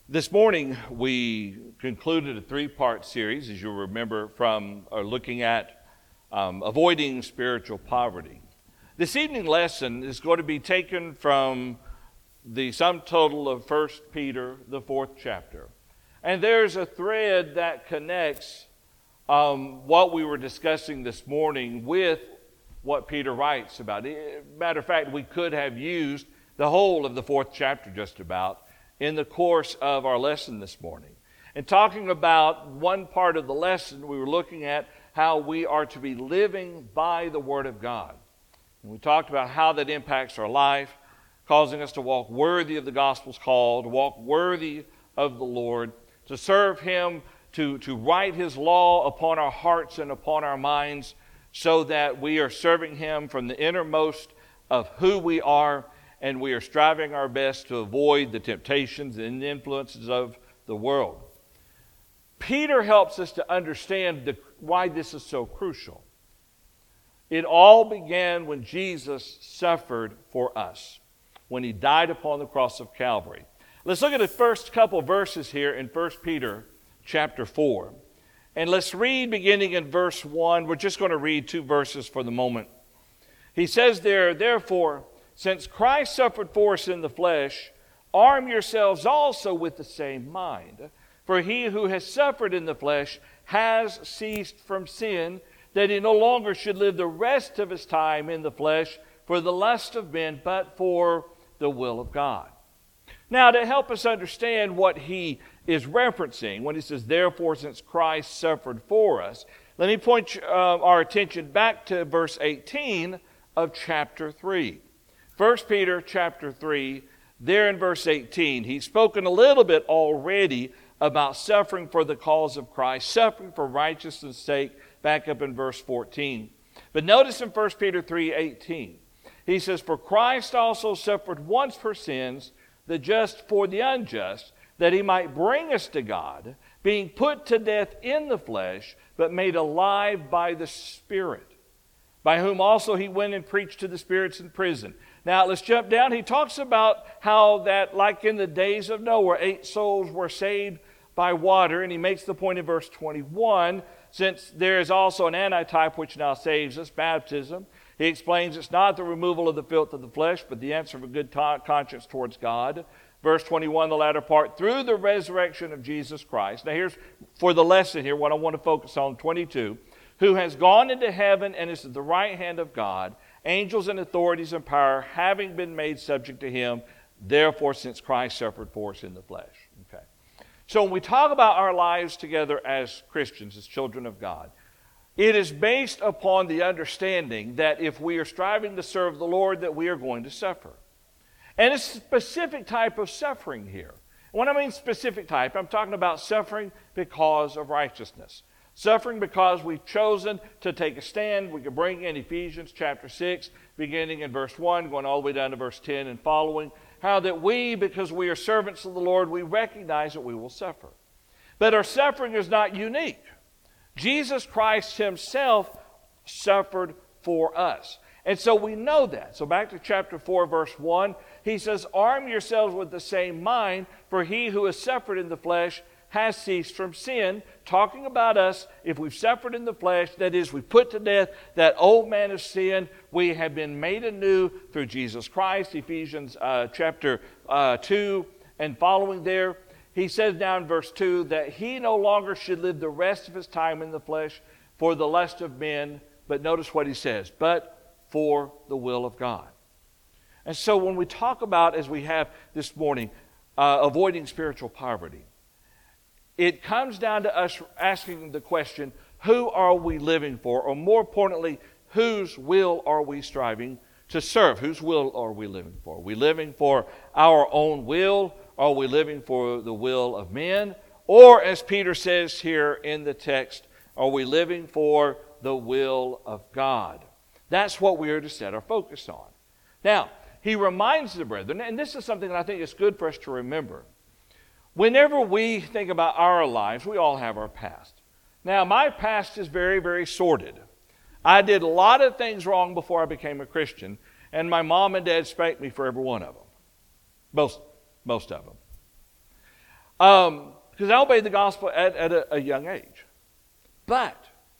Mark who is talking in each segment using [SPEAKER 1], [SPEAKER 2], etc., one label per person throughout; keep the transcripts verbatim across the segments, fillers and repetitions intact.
[SPEAKER 1] This morning, we concluded a three-part series, as you'll remember, from or looking at um, avoiding spiritual poverty. This evening lesson is going to be taken from the sum total of First Peter, the fourth chapter. And there's a thread that connects um, what we were discussing this morning with what Peter writes about. Matter of fact, we could have used the whole of the fourth chapter just about in the course of our lesson this morning. And talking about one part of the lesson, we were looking at how we are to be living by the Word of God. And we talked about how that impacts our life, causing us to walk worthy of the gospel's call, to walk worthy of the Lord, to serve Him, to, to write His law upon our hearts and upon our minds, so that we are serving Him from the innermost of who we are, and we are striving our best to avoid the temptations and influences of the world. Peter helps us to understand the, why this is so crucial. It all began when Jesus suffered for us, when He died upon the cross of Calvary. Let's look at the first couple verses here in First Peter chapter four. And let's read beginning in verse one. We're just going to read two verses for the moment. He says there, "Therefore, since Christ suffered for us in the flesh, arm yourselves also with the same mind. For he who has suffered in the flesh has ceased from sin, that he no longer should live the rest of his time in the flesh for the lust of men, but for the will of God." Now, to help us understand what he is referencing when he says, "Therefore, since Christ suffered for us," let me point uh, our attention back to verse eighteen of chapter three. First Peter chapter three, there in verse eighteen, he's spoken a little bit already about suffering for the cause of Christ, suffering for righteousness' sake, back up in verse fourteen. But notice in First Peter three eighteen, he says, "For Christ also suffered once for sins, the just for the unjust, that he might bring us to God, being put to death in the flesh, but made alive by the Spirit, by whom also he went and preached to the spirits in prison." Now, let's jump down. He talks about how that, like in the days of Noah, eight souls were saved by water. And he makes the point in verse twenty-one, since there is also an antitype which now saves us, baptism. He explains it's not the removal of the filth of the flesh, but the answer of a good ta- conscience towards God. Verse twenty-one, the latter part, "through the resurrection of Jesus Christ." Now, here's for the lesson here, what I want to focus on, twenty-two. "Who has gone into heaven and is at the right hand of God, angels and authorities and power having been made subject to him, therefore since Christ suffered for us in the flesh." Okay. So when we talk about our lives together as Christians, as children of God, it is based upon the understanding that if we are striving to serve the Lord, that we are going to suffer. And it's a specific type of suffering here. When I mean specific type, I'm talking about suffering because of righteousness. Suffering because we've chosen to take a stand. We can bring in Ephesians chapter six, beginning in verse one, going all the way down to verse ten and following. How that we, because we are servants of the Lord, we recognize that we will suffer. But our suffering is not unique. Jesus Christ himself suffered for us. And so we know that. So back to chapter four, verse one, he says, "Arm yourselves with the same mind, for he who has suffered in the flesh has ceased from sin," talking about us. If we've suffered in the flesh, that is, we put to death that old man of sin, we have been made anew through Jesus Christ. Ephesians uh, chapter uh, two and following there, he says down in verse two that he no longer should live the rest of his time in the flesh for the lust of men, but notice what he says, but for the will of God. And so when we talk about, as we have this morning, uh, avoiding spiritual poverty, it comes down to us asking the question, who are we living for? Or more importantly, whose will are we striving to serve? Whose will are we living for? Are we living for our own will? Are we living for the will of men? Or, as Peter says here in the text, are we living for the will of God? That's what we are to set our focus on. Now, he reminds the brethren, and this is something that I think is good for us to remember. Whenever we think about our lives, we all have our past. Now, my past is very, very sordid. I did a lot of things wrong before I became a Christian, and my mom and dad spanked me for every one of them. Most, most of them. Um, because I obeyed the gospel at, at a, a young age. But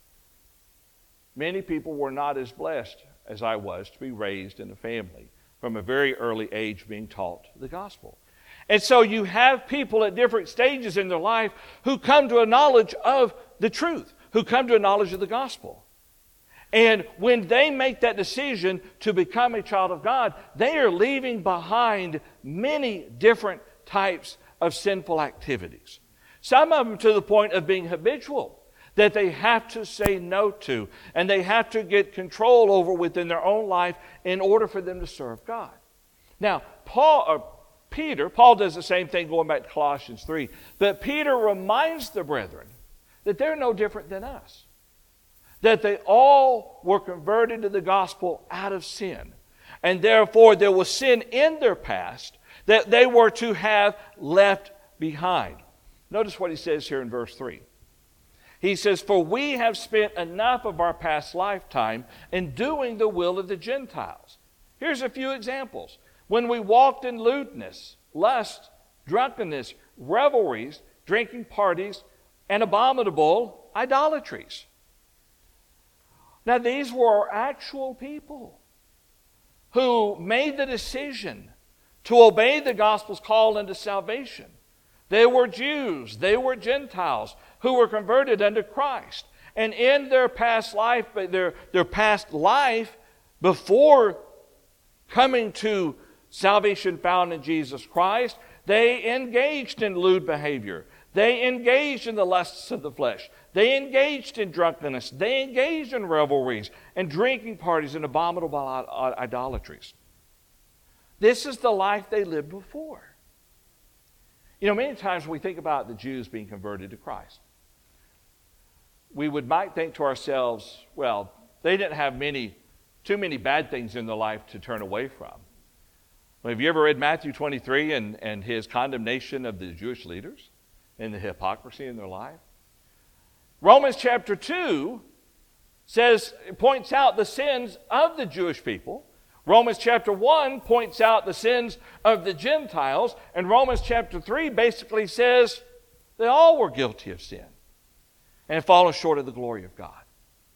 [SPEAKER 1] many people were not as blessed as I was to be raised in a family from a very early age being taught the gospel. And so you have people at different stages in their life who come to a knowledge of the truth, who come to a knowledge of the gospel. And when they make that decision to become a child of God, they are leaving behind many different types of sinful activities. Some of them to the point of being habitual, that they have to say no to, and they have to get control over within their own life in order for them to serve God. Now, Paul or Peter, Paul does the same thing going back to Colossians three, but Peter reminds the brethren that they're no different than us, that they all were converted to the gospel out of sin, and therefore there was sin in their past that they were to have left behind. Notice what he says here in verse three. He says, "For we have spent enough of our past lifetime in doing the will of the Gentiles." Here's a few examples. When we walked in lewdness, lust, drunkenness, revelries, drinking parties, and abominable idolatries. Now these were actual people who made the decision to obey the gospel's call unto salvation. They were Jews, they were Gentiles who were converted unto Christ. And in their past life, their, their past life before coming to salvation found in Jesus Christ, they engaged in lewd behavior. They engaged in the lusts of the flesh. They engaged in drunkenness. They engaged in revelries and drinking parties and abominable idolatries. This is the life they lived before. You know, many times when we think about the Jews being converted to Christ, we would might think to ourselves, well, they didn't have many, too many bad things in their life to turn away from. Well, have you ever read Matthew twenty-three and, and his condemnation of the Jewish leaders and the hypocrisy in their life? Romans chapter two says, points out the sins of the Jewish people. Romans chapter one points out the sins of the Gentiles. And Romans chapter three basically says they all were guilty of sin and fallen short of the glory of God.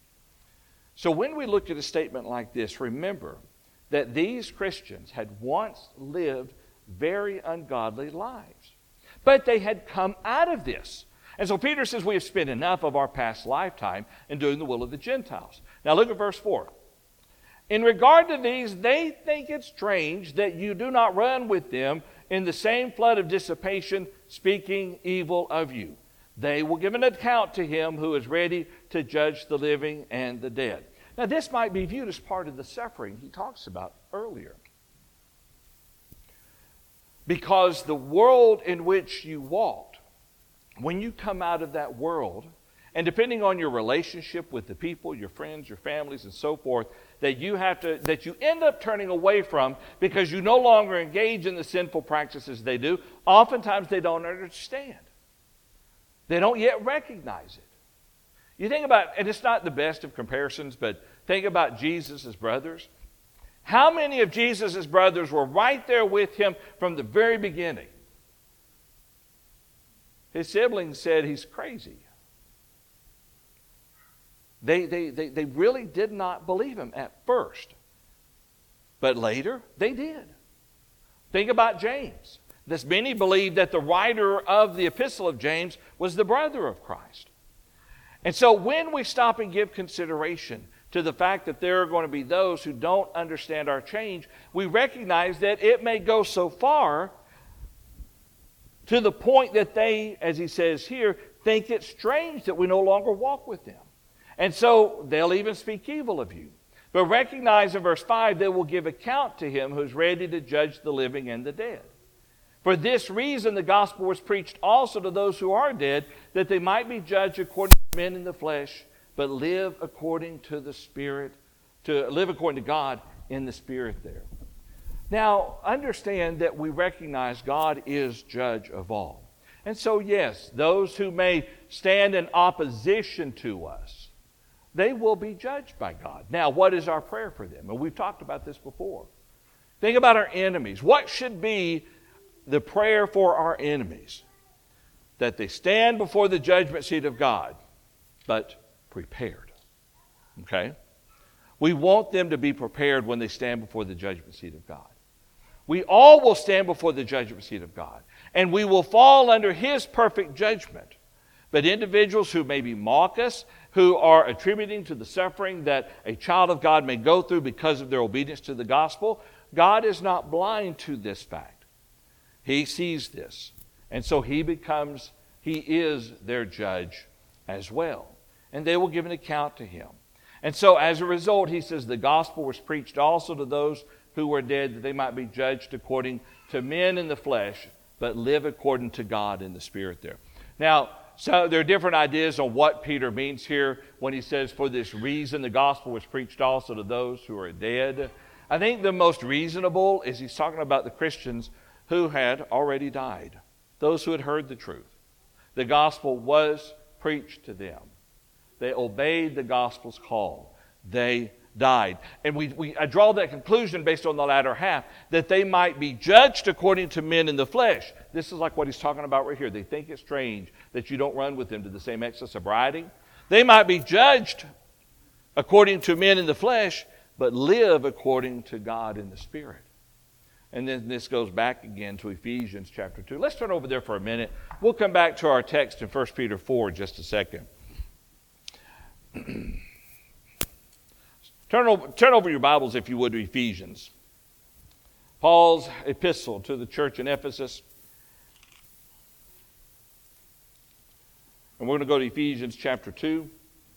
[SPEAKER 1] So when we look at a statement like this, remember that these Christians had once lived very ungodly lives. But they had come out of this. And so Peter says we have spent enough of our past lifetime in doing the will of the Gentiles. Now look at verse four. In regard to these, they think it strange that you do not run with them in the same flood of dissipation, speaking evil of you. They will give an account to him who is ready to judge the living and the dead. Now this might be viewed as part of the suffering he talks about earlier. Because the world in which you walked, when you come out of that world, and depending on your relationship with the people, your friends, your families, and so forth, that you have to, that you end up turning away from because you no longer engage in the sinful practices they do, oftentimes they don't understand. They don't yet recognize it. You think about, and it's not the best of comparisons, but think about Jesus' brothers. How many of Jesus' brothers were right there with him from the very beginning? His siblings said he's crazy. They, they, they, they really did not believe him at first. But later, they did. Think about James. This many believed that the writer of the epistle of James was the brother of Christ. And so when we stop and give consideration to the fact that there are going to be those who don't understand our change, we recognize that it may go so far to the point that they, as he says here, think it strange that we no longer walk with them. And so they'll even speak evil of you. But recognize in verse five, they will give account to him who's ready to judge the living and the dead. For this reason the gospel was preached also to those who are dead, that they might be judged according to men in the flesh, but live according to the Spirit, to live according to God in the Spirit there. Now, understand that we recognize God is judge of all. And so, yes, those who may stand in opposition to us, they will be judged by God. Now, what is our prayer for them? And we've talked about this before. Think about our enemies. What should be the prayer for our enemies? that they stand before the judgment seat of God, but prepared. Okay? We want them to be prepared when they stand before the judgment seat of God. We all will stand before the judgment seat of God, and we will fall under His perfect judgment. But individuals who maybe mock us, who are attributing to the suffering that a child of God may go through because of their obedience to the gospel, God is not blind to this fact. He sees this. And so He becomes, He is their judge as well. And they will give an account to Him. And so as a result, He says, the gospel was preached also to those who were dead, that they might be judged according to men in the flesh, but live according to God in the Spirit there. Now, so there are different ideas on what Peter means here when he says, for this reason the gospel was preached also to those who are dead. I think the most reasonable is he's talking about the Christians who had already died, those who had heard the truth. The gospel was preached to them. They obeyed the gospel's call. They died. And we, we I draw that conclusion based on the latter half, that they might be judged according to men in the flesh. This is like what he's talking about right here. They think it's strange that you don't run with them to the same excess of riding. They might be judged according to men in the flesh, but live according to God in the Spirit. And then this goes back again to Ephesians chapter two. Let's turn over there for a minute. We'll come back to our text in First Peter four in just a second. Turn over, turn over your Bibles, if you would, to Ephesians. Paul's epistle to the church in Ephesus. And we're going to go to Ephesians chapter two.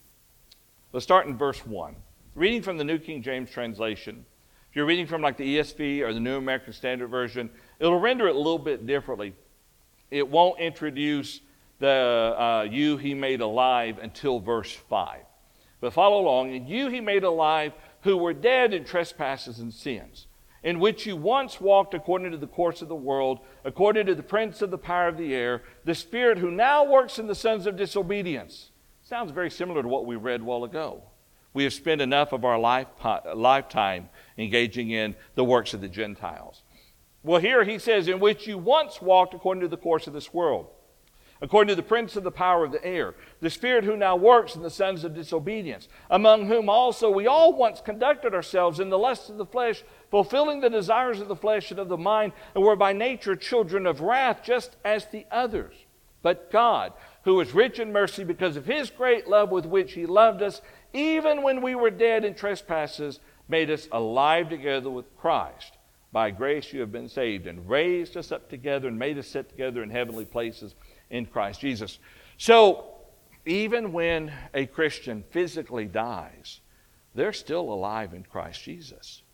[SPEAKER 1] Let's start in verse one. Reading from the New King James translation. If you're reading from like the E S V or the New American Standard Version, it'll render it a little bit differently. It won't introduce the uh, you he made alive until verse five. But follow along. And you he made alive who were dead in trespasses and sins, in which you once walked according to the course of the world, according to the prince of the power of the air, the spirit who now works in the sons of disobedience. Sounds very similar to what we read a while ago. We have spent enough of our life, lifetime engaging in the works of the Gentiles. Well, here he says, in which you once walked according to the course of this world, according to the prince of the power of the air, the spirit who now works in the sons of disobedience, among whom also we all once conducted ourselves in the lusts of the flesh, fulfilling the desires of the flesh and of the mind, and were by nature children of wrath, just as the others. But God, who is rich in mercy because of His great love with which He loved us, even when we were dead in trespasses, made us alive together with Christ. By grace you have been saved, and raised us up together and made us sit together in heavenly places in Christ Jesus. So, even when a Christian physically dies, they're still alive in Christ Jesus.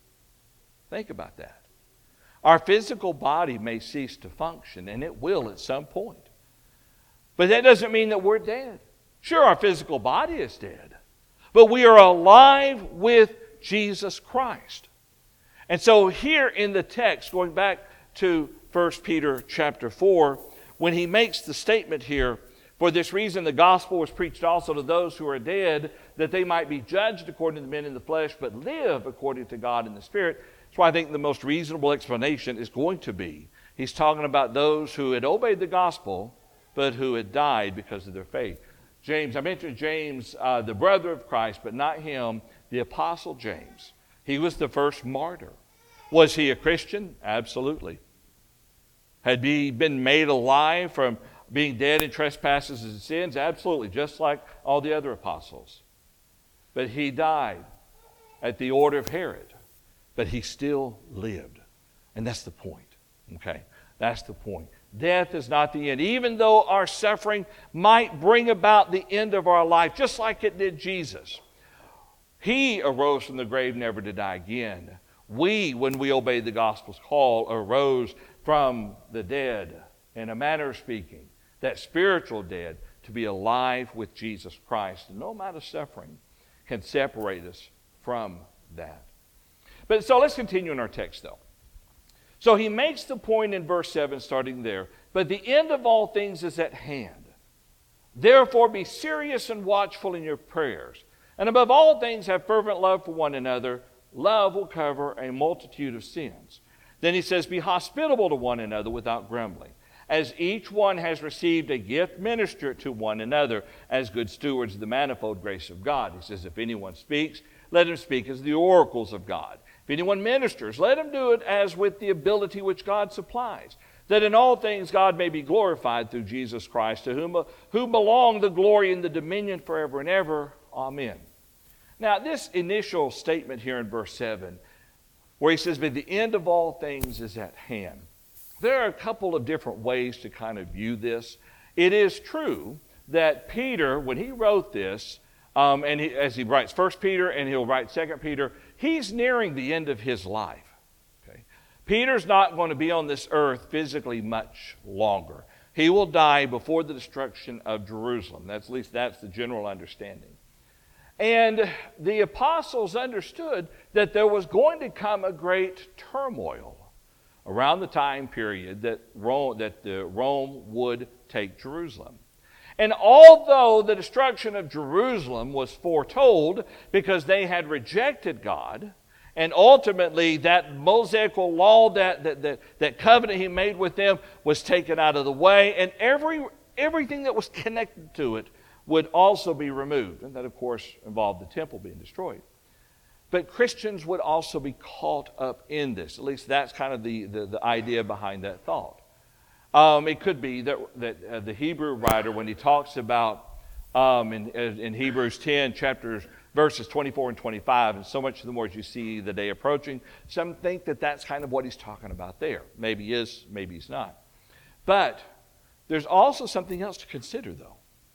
[SPEAKER 1] Think about that. Our physical body may cease to function, and it will at some point. But that doesn't mean that we're dead. Sure, our physical body is dead, but we are alive with Jesus Christ. And so here in the text, going back to First Peter chapter four, when he makes the statement here, for this reason the gospel was preached also to those who are dead, that they might be judged according to the men in the flesh, but live according to God in the Spirit. That's why I think the most reasonable explanation is going to be, he's talking about those who had obeyed the gospel, but who had died because of their faith. James, I mentioned James, uh, the brother of Christ, but not him, the Apostle James. He was the first martyr. Was he a Christian? Absolutely. Had he been made alive from being dead in trespasses and sins? Absolutely, just like all the other apostles. But he died at the order of Herod. But he still lived. And that's the point. Okay? That's the point. Death is not the end. Even though our suffering might bring about the end of our life, just like it did Jesus. He arose from the grave never to die again. We, when we obeyed the gospel's call, arose from the dead, in a manner of speaking, that spiritual dead, to be alive with Jesus Christ. And no amount of suffering can separate us from that. But so let's continue in our text, though. So he makes the point in verse seven, starting there, but the end of all things is at hand. Therefore be serious and watchful in your prayers. And above all things have fervent love for one another. Love will cover a multitude of sins. Then he says, be hospitable to one another without grumbling. as each one has received a gift, minister to one another as good stewards of the manifold grace of God. He says, if anyone speaks, let him speak as the oracles of God. If anyone ministers, let him do it as with the ability which God supplies, that in all things God may be glorified through Jesus Christ, to whom, whom belong the glory and the dominion forever and ever. Amen. Now, this initial statement here in verse seven, where he says, but the end of all things is at hand. There are a couple of different ways to kind of view this. It is true that Peter, when he wrote this, um, and he, as he writes First Peter and he'll write Second Peter, he's nearing the end of his life. Okay? Peter's not going to be on this earth physically much longer. He will die before the destruction of Jerusalem. That's, at least that's the general understanding. And the apostles understood that there was going to come a great turmoil around the time period that Rome, that the Rome would take Jerusalem. And although the destruction of Jerusalem was foretold because they had rejected God, and ultimately that Mosaical law, that, that, that, that covenant he made with them was taken out of the way, and every everything that was connected to it would also be removed. And that, of course, involved the temple being destroyed. But Christians would also be caught up in this. At least that's kind of the, the, the idea behind that thought. Um, it could be that, that uh, the Hebrew writer, when he talks about um, in, in Hebrews ten, chapters, verses twenty-four and twenty-five, and so much of the words you see the day approaching, some think that that's kind of what he's talking about there. Maybe he is, maybe he's not. But there's also something else to consider, though.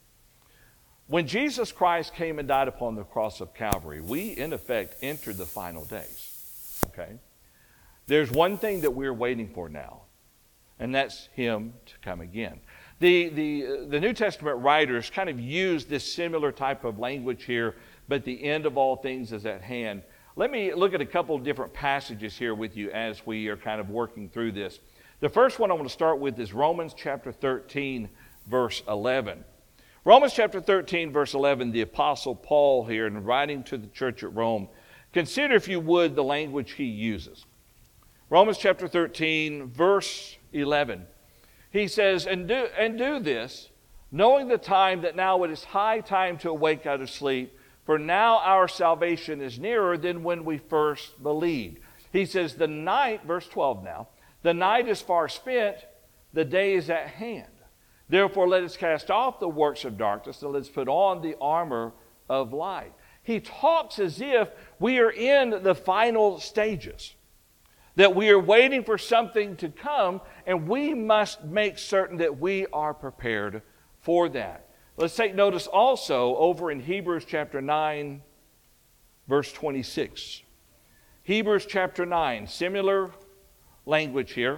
[SPEAKER 1] When Jesus Christ came and died upon the cross of Calvary, we, in effect, entered the final days. Okay? There's one thing that we're waiting for now, and that's him to come again. The, the, the New Testament writers kind of use this similar type of language here, but the end of all things is at hand. Let me look at a couple of different passages here with you as we are kind of working through this. The first one I want to start with is Romans chapter thirteen, verse eleven. Romans chapter thirteen, verse eleven, the Apostle Paul here, in writing to the church at Rome, consider, if you would, the language he uses. Romans chapter thirteen, verse eleven. He says, and do, and do this, knowing the time that now it is high time to awake out of sleep, for now our salvation is nearer than when we first believed. He says, the night, verse twelve now, the night is far spent, the day is at hand. Therefore, let us cast off the works of darkness, and let's put on the armor of light. He talks as if we are in the final stages, that we are waiting for something to come, and we must make certain that we are prepared for that. Let's take notice also over in Hebrews chapter nine, verse twenty-six. Hebrews chapter nine, similar language here.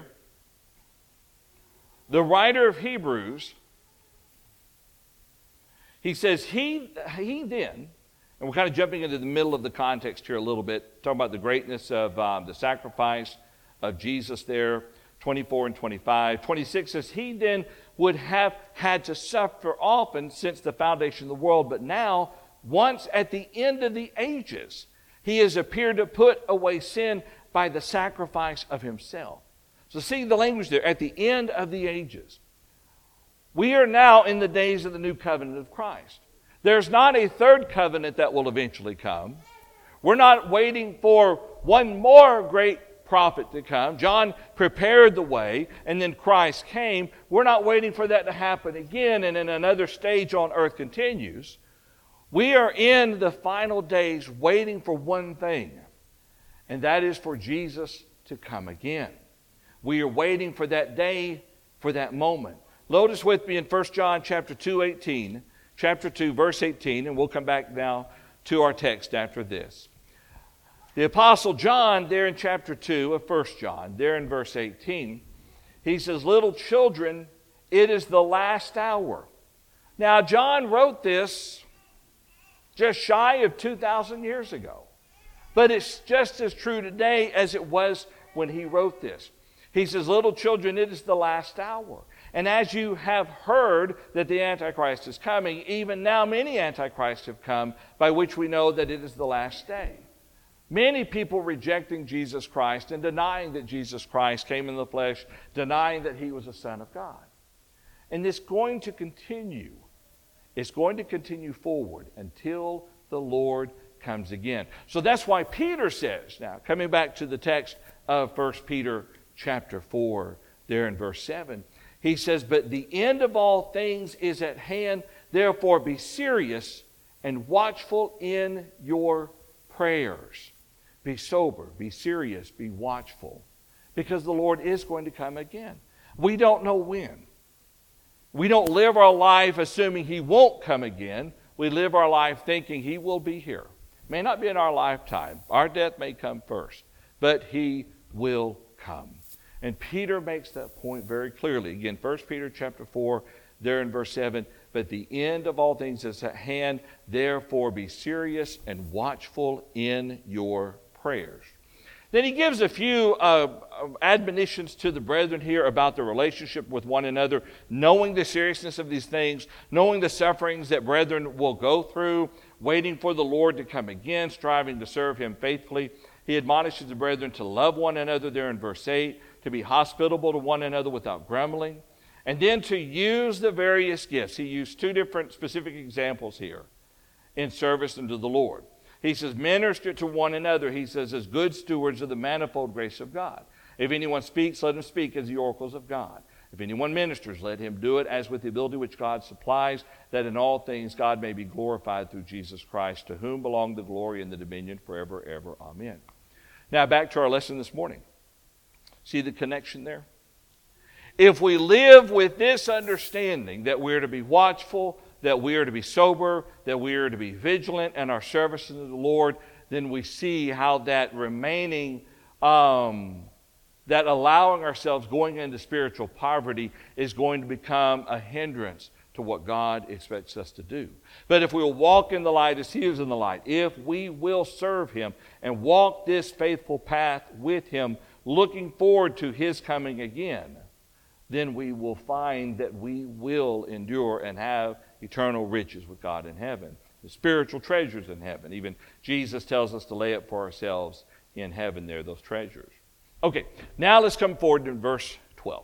[SPEAKER 1] The writer of Hebrews, he says, he, he then, and we're kind of jumping into the middle of the context here a little bit, talking about the greatness of um, the sacrifice of Jesus there, twenty-four and twenty-five. twenty-six says, he then would have had to suffer often since the foundation of the world, but now, once at the end of the ages, he has appeared to put away sin by the sacrifice of himself. So see the language there, at the end of the ages. We are now in the days of the new covenant of Christ. There's not a third covenant that will eventually come. We're not waiting for one more great prophet to come. John prepared the way, and then Christ came. We're not waiting for that to happen again, and then another stage on earth continues. We are in the final days waiting for one thing, and that is for Jesus to come again. We are waiting for that day, for that moment. Notice with me in First John chapter two, eighteen, chapter two, verse eighteen, and we'll come back now to our text after this. The Apostle John, there in chapter two of First John, there in verse eighteen, he says, little children, it is the last hour. Now, John wrote this just shy of two thousand years ago. But it's just as true today as it was when he wrote this. He says, little children, it is the last hour. And as you have heard that the Antichrist is coming, even now many Antichrists have come, by which we know that it is the last day. Many people rejecting Jesus Christ and denying that Jesus Christ came in the flesh, denying that he was the Son of God. And it's going to continue. It's going to continue forward until the Lord comes again. So that's why Peter says, now coming back to the text of First Peter chapter four, there in verse seven, he says, but the end of all things is at hand, therefore be serious and watchful in your prayers. Be sober, be serious, be watchful, because the Lord is going to come again. We don't know when. We don't live our life assuming He won't come again. We live our life thinking He will be here. May not be in our lifetime. Our death may come first, but He will come. And Peter makes that point very clearly. Again, First Peter chapter four, there in verse seven, but the end of all things is at hand, therefore be serious and watchful in your prayers. Then he gives a few uh, admonitions to the brethren here about the relationship with one another, knowing the seriousness of these things, knowing the sufferings that brethren will go through, waiting for the Lord to come again, striving to serve Him faithfully. He admonishes the brethren to love one another there in verse eight, to be hospitable to one another without grumbling, and then to use the various gifts. He used two different specific examples here in service unto the Lord. He says, minister to one another, he says, as good stewards of the manifold grace of God. If anyone speaks, let him speak as the oracles of God. If anyone ministers, let him do it as with the ability which God supplies, that in all things God may be glorified through Jesus Christ, to whom belong the glory and the dominion forever, ever. Amen. Now back to our lesson this morning. See the connection there? If we live with this understanding that we're to be watchful, that we are to be sober, that we are to be vigilant in our service to the Lord, then we see how that remaining, um, that allowing ourselves going into spiritual poverty is going to become a hindrance to what God expects us to do. But if we will walk in the light as He is in the light, if we will serve Him and walk this faithful path with Him, looking forward to His coming again, then we will find that we will endure and have eternal riches with God in heaven, the spiritual treasures in heaven. Even Jesus tells us to lay up for ourselves in heaven there, those treasures. Okay, now let's come forward to verse twelve.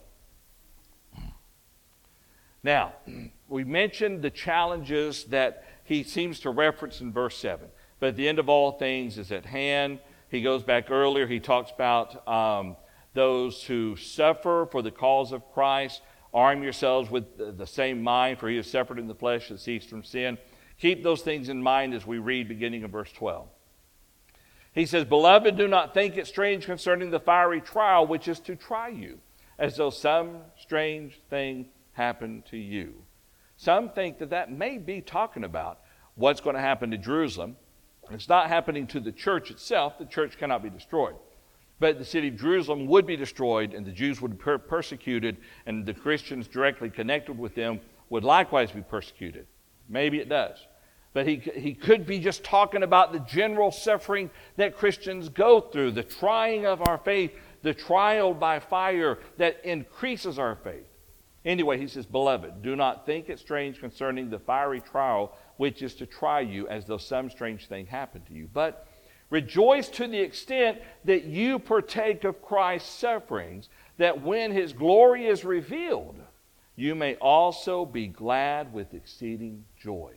[SPEAKER 1] Now, we mentioned the challenges that he seems to reference in verse seven. But at the end of all things is at hand. He goes back earlier. He talks about um, those who suffer for the cause of Christ. Arm yourselves with the, the same mind, for He has suffered in the flesh and ceased from sin. Keep those things in mind as we read beginning in verse twelve. He says, beloved, do not think it strange concerning the fiery trial which is to try you, as though some strange thing happened to you. Some think that that may be talking about what's going to happen to Jerusalem. It's not happening to the church itself. The church cannot be destroyed. But the city of Jerusalem would be destroyed, and the Jews would be per- persecuted, and the Christians directly connected with them would likewise be persecuted. Maybe it does. But he, he could be just talking about the general suffering that Christians go through, the trying of our faith, the trial by fire that increases our faith. Anyway, he says, beloved, do not think it strange concerning the fiery trial which is to try you, as though some strange thing happened to you. But rejoice to the extent that you partake of Christ's sufferings, that when His glory is revealed, you may also be glad with exceeding joy.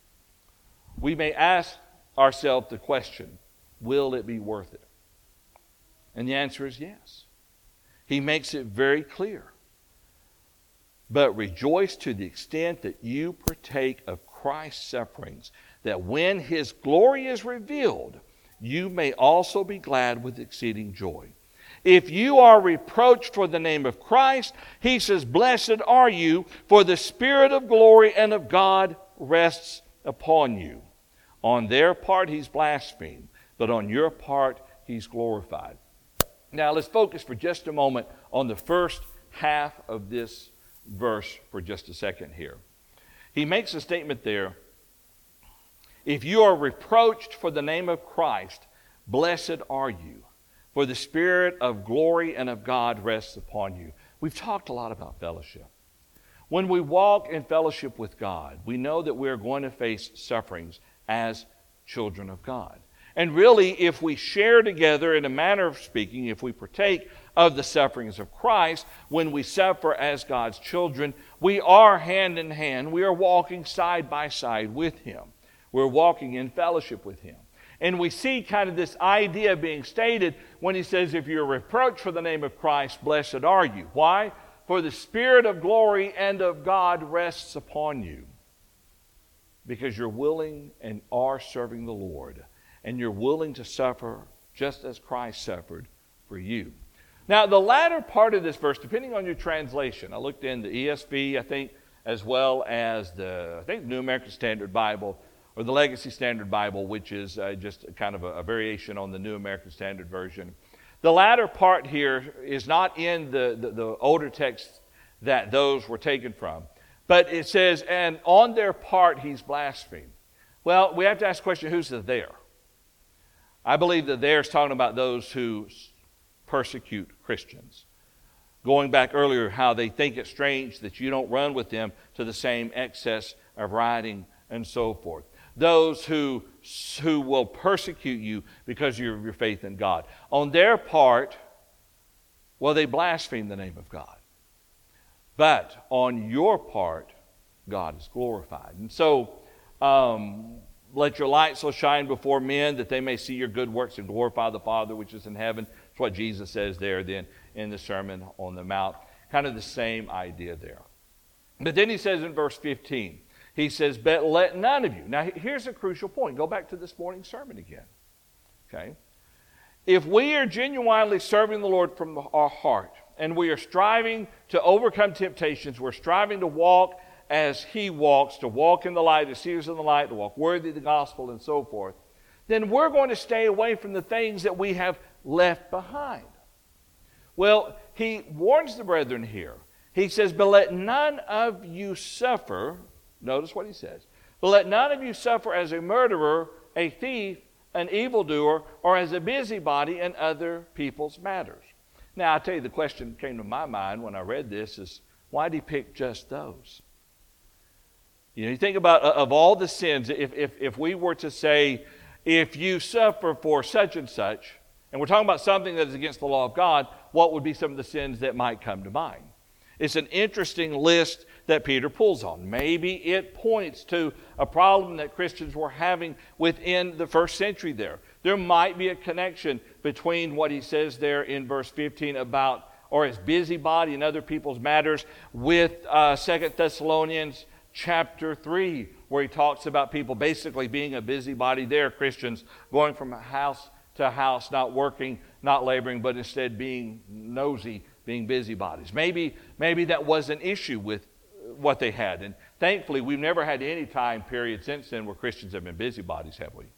[SPEAKER 1] We may ask ourselves the question, will it be worth it? And the answer is yes. He makes it very clear. But rejoice to the extent that you partake of Christ's sufferings, that when His glory is revealed, you may also be glad with exceeding joy. If you are reproached for the name of Christ, he says, blessed are you, for the Spirit of glory and of God rests upon you. On their part, He's blasphemed, but on your part, He's glorified. Now, let's focus for just a moment on the first half of this verse for just a second here. He makes a statement there. If you are reproached for the name of Christ, blessed are you, for the Spirit of glory and of God rests upon you. We've talked a lot about fellowship. When we walk in fellowship with God, we know that we are going to face sufferings as children of God. And really, if we share together, in a manner of speaking, if we partake of the sufferings of Christ. When we suffer as God's children, we are hand in hand. We are walking side by side with Him. We're walking in fellowship with Him. And we see kind of this idea being stated when He says, if you're reproached for the name of Christ, blessed are you. Why? For the Spirit of glory and of God rests upon you. Because you're willing and are serving the Lord. And you're willing to suffer just as Christ suffered for you. Now, the latter part of this verse, depending on your translation, I looked in the E S V, I think, as well as the, I think, New American Standard Bible, or the Legacy Standard Bible, which is uh, just kind of a, a variation on the New American Standard Version. The latter part here is not in the, the, the older text that those were taken from. But it says, and on their part he's blasphemed. Well, we have to ask the question, who's the there? I believe that there is talking about those who persecute Christians. Going back earlier, how they think it strange that you don't run with them to the same excess of rioting and so forth. Those who, who will persecute you because of your faith in God. On their part, well, they blaspheme the name of God. But on your part, God is glorified. And so, um, let your light so shine before men that they may see your good works and glorify the Father which is in heaven. That's what Jesus says there then in the Sermon on the Mount. Kind of the same idea there. But then he says in verse fifteen, he says, but let none of you. Now here's a crucial point. Go back to this morning's sermon again. Okay? If we are genuinely serving the Lord from our heart, and we are striving to overcome temptations, we're striving to walk as He walks, to walk in the light, as He is in the light, to walk worthy of the gospel and so forth, then we're going to stay away from the things that we have left behind. Well, he warns the brethren here. He says, but let none of you suffer, notice what he says, but let none of you suffer as a murderer, a thief, an evildoer, or as a busybody in other people's matters. Now, I tell you, the question that came to my mind when I read this is, why did he pick just those? You know, you think about, uh, of all the sins, if, if, if we were to say, if you suffer for such and such, and we're talking about something that is against the law of God, what would be some of the sins that might come to mind? It's an interesting list that Peter pulls on. Maybe it points to a problem that Christians were having within the first century there. There might be a connection between what he says there in verse fifteen about, or as busybody in other people's matters, with uh, Second Thessalonians chapter three, where he talks about people basically being a busybody there, Christians going from house to house, not working, not laboring, but instead being nosy, being busybodies. Maybe, maybe that was an issue with what they had. And thankfully, we've never had any time period since then where Christians have been busybodies, have we?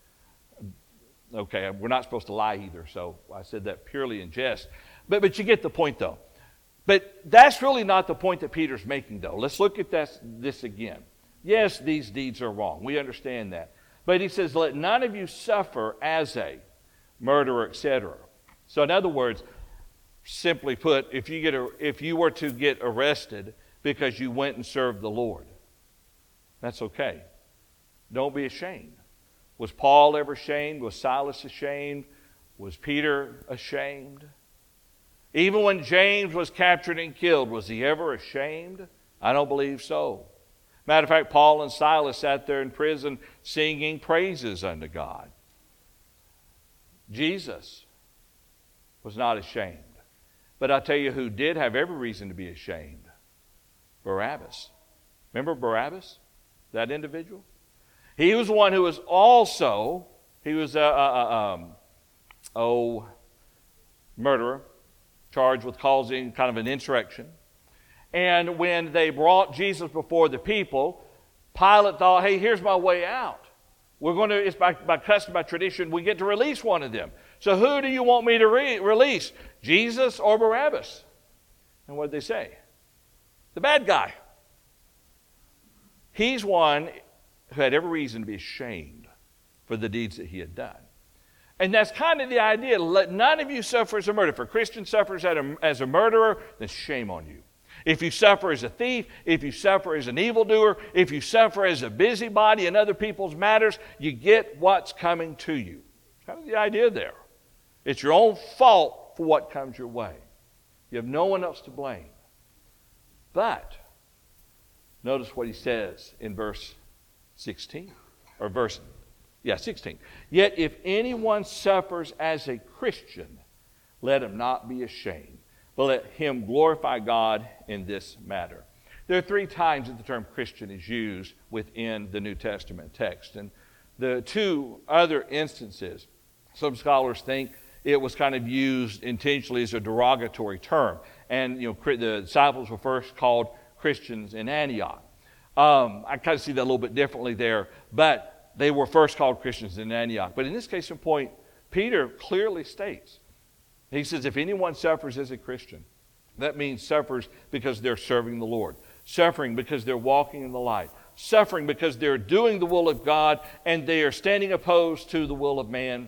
[SPEAKER 1] Okay, we're not supposed to lie either, so I said that purely in jest. But, but you get the point, though. But that's really not the point that Peter's making, though. Let's look at this, this again. Yes, these deeds are wrong. We understand that. But he says, let none of you suffer as a murderer, et cetera. So in other words, simply put, if you get a, if you were to get arrested because you went and served the Lord, that's okay. Don't be ashamed. Was Paul ever ashamed? Was Silas ashamed? Was Peter ashamed? Even when James was captured and killed, was he ever ashamed? I don't believe so. Matter of fact, Paul and Silas sat there in prison singing praises unto God. Jesus was not ashamed. But I'll tell you who did have every reason to be ashamed. Barabbas. Remember Barabbas? That individual? He was one who was also, he was a, a, a um, oh, murderer, charged with causing kind of an insurrection. And when they brought Jesus before the people, Pilate thought, hey, here's my way out. We're going to, it's by, by custom, by tradition, we get to release one of them. So who do you want me to re- release? Jesus or Barabbas? And what did they say? The bad guy. He's one who had every reason to be ashamed for the deeds that he had done. And that's kind of the idea. Let none of you suffer as a murderer. If a Christian suffers as a murderer, then shame on you. If you suffer as a thief, if you suffer as an evildoer, if you suffer as a busybody in other people's matters, you get what's coming to you. Kind of the idea there. It's your own fault for what comes your way. You have no one else to blame. But notice what he says in verse sixteen, or verse, yeah, sixteen. Yet if anyone suffers as a Christian, let him not be ashamed, but let him glorify God in this matter. There are three times that the term Christian is used within the New Testament text. And the two other instances, some scholars think it was kind of used intentionally as a derogatory term. And, you know, the disciples were first called Christians in Antioch. Um, I kind of see that a little bit differently there, but they were first called Christians in Antioch. But in this case in point, Peter clearly states, he says, if anyone suffers as a Christian, that means suffers because they're serving the Lord, suffering because they're walking in the light, suffering because they're doing the will of God and they are standing opposed to the will of man.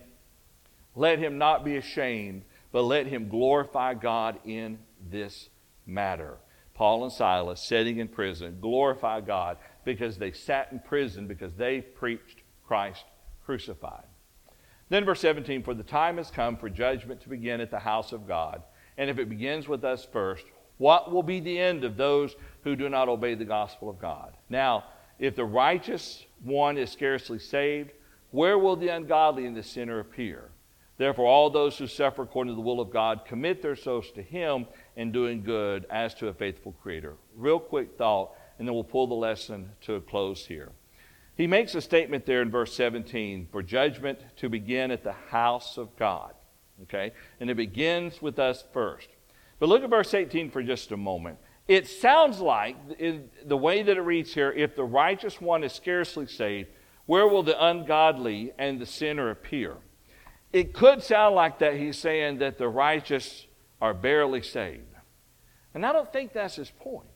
[SPEAKER 1] Let him not be ashamed, but let him glorify God in this matter. Paul and Silas, sitting in prison, glorify God because they sat in prison because they preached Christ crucified. Then verse seventeen, for the time has come for judgment to begin at the house of God. And if it begins with us first, what will be the end of those who do not obey the gospel of God? Now, if the righteous one is scarcely saved, where will the ungodly and the sinner appear? Therefore, all those who suffer according to the will of God commit their souls to him in doing good as to a faithful Creator. Real quick thought, and then we'll pull the lesson to a close here. He makes a statement there in verse seventeen, for judgment to begin at the house of God. Okay? And it begins with us first. But look at verse eighteen for just a moment. It sounds like, in the way that it reads here, if the righteous one is scarcely saved, where will the ungodly and the sinner appear? It could sound like that he's saying that the righteous are barely saved. And I don't think that's his point.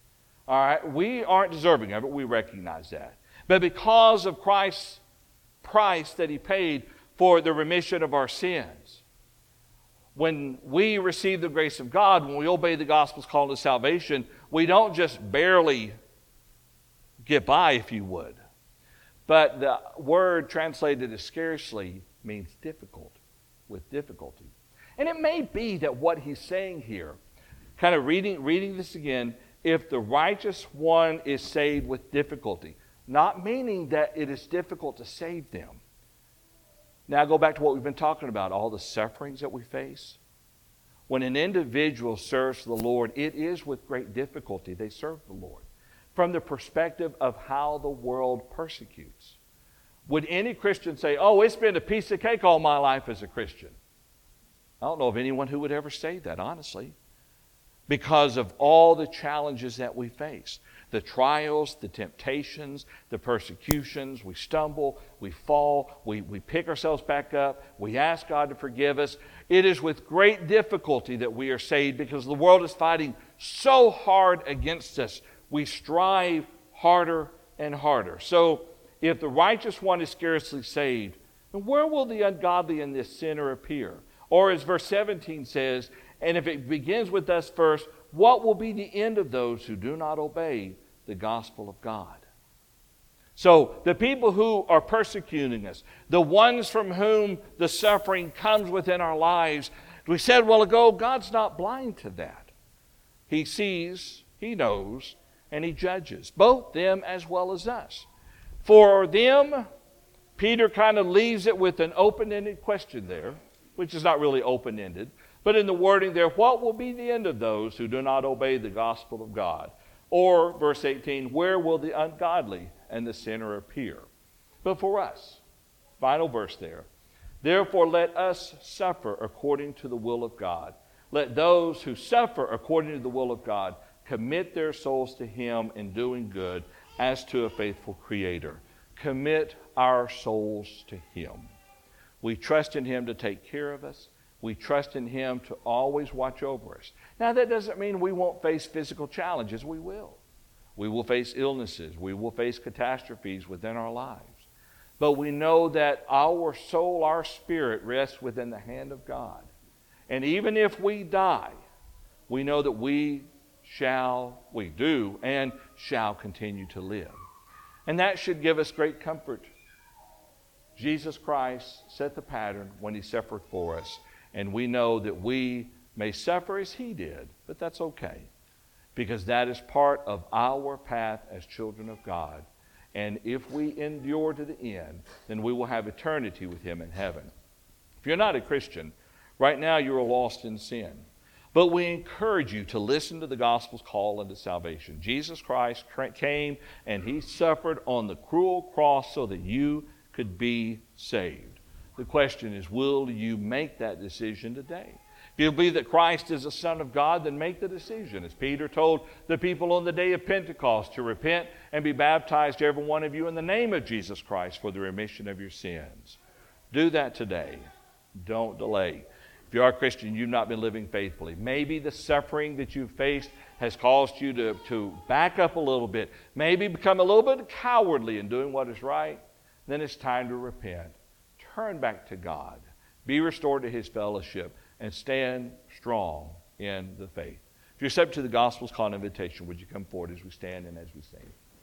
[SPEAKER 1] All right, we aren't deserving of it. We recognize that. But because of Christ's price that he paid for the remission of our sins, when we receive the grace of God, when we obey the gospel's call to salvation, we don't just barely get by, if you would. But the word translated as scarcely means difficult, with difficulty. And it may be that what he's saying here, kind of reading, reading this again, if the righteous one is saved with difficulty, not meaning that it is difficult to save them. Now go back to what we've been talking about, all the sufferings that we face. When an individual serves the Lord, it is with great difficulty they serve the Lord. From the perspective of how the world persecutes. Would any Christian say, oh, it's been a piece of cake all my life as a Christian? I don't know of anyone who would ever say that, honestly. Because of all the challenges that we face. The trials, the temptations, the persecutions. We stumble, we fall, we, we pick ourselves back up. We ask God to forgive us. It is with great difficulty that we are saved because the world is fighting so hard against us. We strive harder and harder. So, if the righteous one is scarcely saved, then where will the ungodly and this sinner appear? Or as verse seventeen says, and if it begins with us first, what will be the end of those who do not obey the gospel of God? So the people who are persecuting us, the ones from whom the suffering comes within our lives, we said a while ago, God's not blind to that. He sees, He knows, and He judges, both them as well as us. For them, Peter kind of leaves it with an open-ended question there, which is not really open-ended. But in the wording there, what will be the end of those who do not obey the gospel of God? Or, verse eighteen, where will the ungodly and the sinner appear? But for us, final verse there, therefore let us suffer according to the will of God. Let those who suffer according to the will of God commit their souls to Him in doing good, as to a faithful Creator. Commit our souls to Him. We trust in Him to take care of us. We trust in Him to always watch over us. Now that doesn't mean we won't face physical challenges. We will. We will face illnesses. We will face catastrophes within our lives. But we know that our soul, our spirit rests within the hand of God. And even if we die, we know that we shall, we do, and shall continue to live. And that should give us great comfort. Jesus Christ set the pattern when He suffered for us, And we know that we may suffer as he did, but that's okay, because that is part of our path as children of God. And if we endure to the end, then we will have eternity with him in heaven. If you're not a Christian, right now you are lost in sin. But we encourage you to listen to the gospel's call unto salvation. Jesus Christ came and he suffered on the cruel cross so that you could be saved. The question is, will you make that decision today? If you believe that Christ is the Son of God, then make the decision. As Peter told the people on the day of Pentecost, to repent and be baptized, every one of you, in the name of Jesus Christ for the remission of your sins. Do that today. Don't delay. If you are a Christian, you've not been living faithfully. Maybe the suffering that you've faced has caused you to, to back up a little bit, maybe become a little bit cowardly in doing what is right. Then it's time to repent. Turn back to God. Be restored to his fellowship and stand strong in the faith. If you're accepted to the gospel's call and invitation, would you come forward as we stand and as we sing?